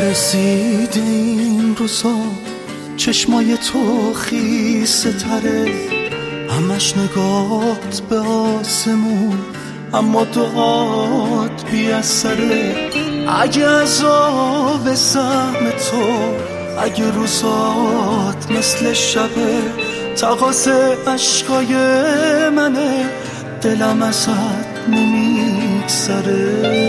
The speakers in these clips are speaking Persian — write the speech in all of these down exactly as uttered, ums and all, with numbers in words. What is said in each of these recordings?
رسید این روزا چشمای تو خیسه تره، همش نگات به آسمون اما دعات بی اثره. اگه عذاب سهم تو، اگه روزات مثل شبه، تقاصه عشقای منه، دلم ازت نمیگذره.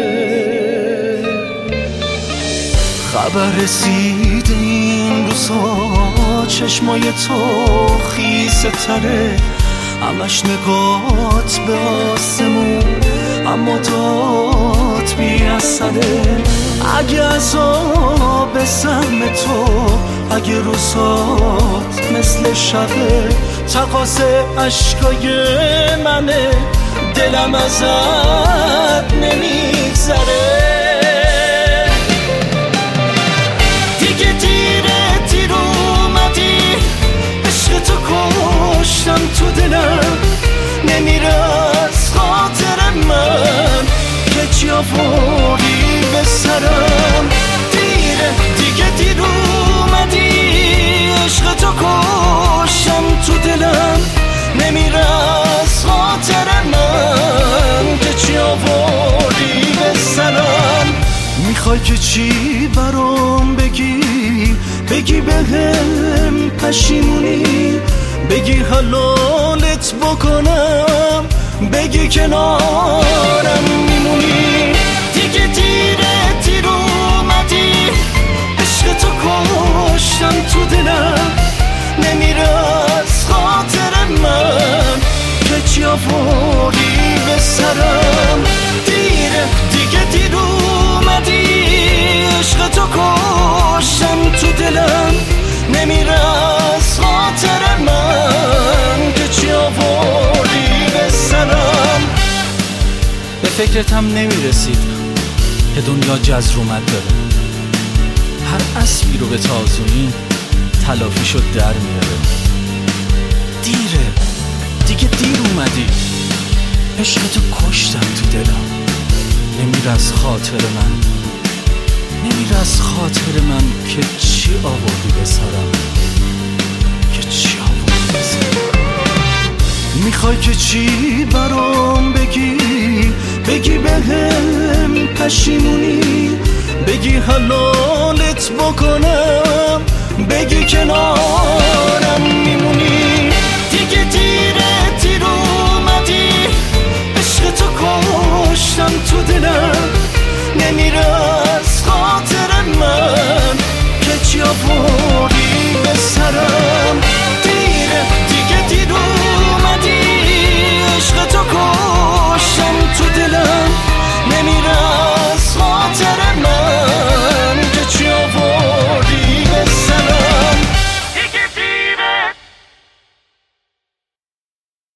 خبر رسید این روزا چشمای تو خیسه تره، همش نگات به آسمون اما داد بی اثره. اگه عذاب سهم تو، اگه روزات مثل شبه، تقاصه عشقای منه، دلم ازت نمیگذره. دیگه دیره دیر اومدی، عشق تو کشتم تو دلم، نمیره از خاطر من که چی آوردی به سرم. دیره دیگه دیر اومدی، عشق تو کشتم تو دلم، نمیره از خاطر من که چی آوردی به سرم. میخوای که چی برام بگی، بگی بهم پشیمونی، بگی حلالت بکنم، بگی کنارم میمونی. دیگه دیره دیر اومدی، عشق تو کشتم تو دلم، نمیره از خاطر من که چی آوردی به سرم. دیره دیگه دیر اومدی، عشق تو کشتم تو دلم، نمیره از خاطر من که چی آوردی به سرم. به فکرتم نمیرسید که دنیا جزرومت داره، هر اسبی رو به تازونی تلافی شد در میاره. دیره دیگه دیر اومدی، عشق تو کشتم تو دلم، نمیره از خاطر من، نمیره از خاطر من که چی آوردی به سرم، که چی آوردی به سرم. میخوای که چی برام بگی، بگی بهم پشیمونی، بگی حلالت بکنم، بگی کنارم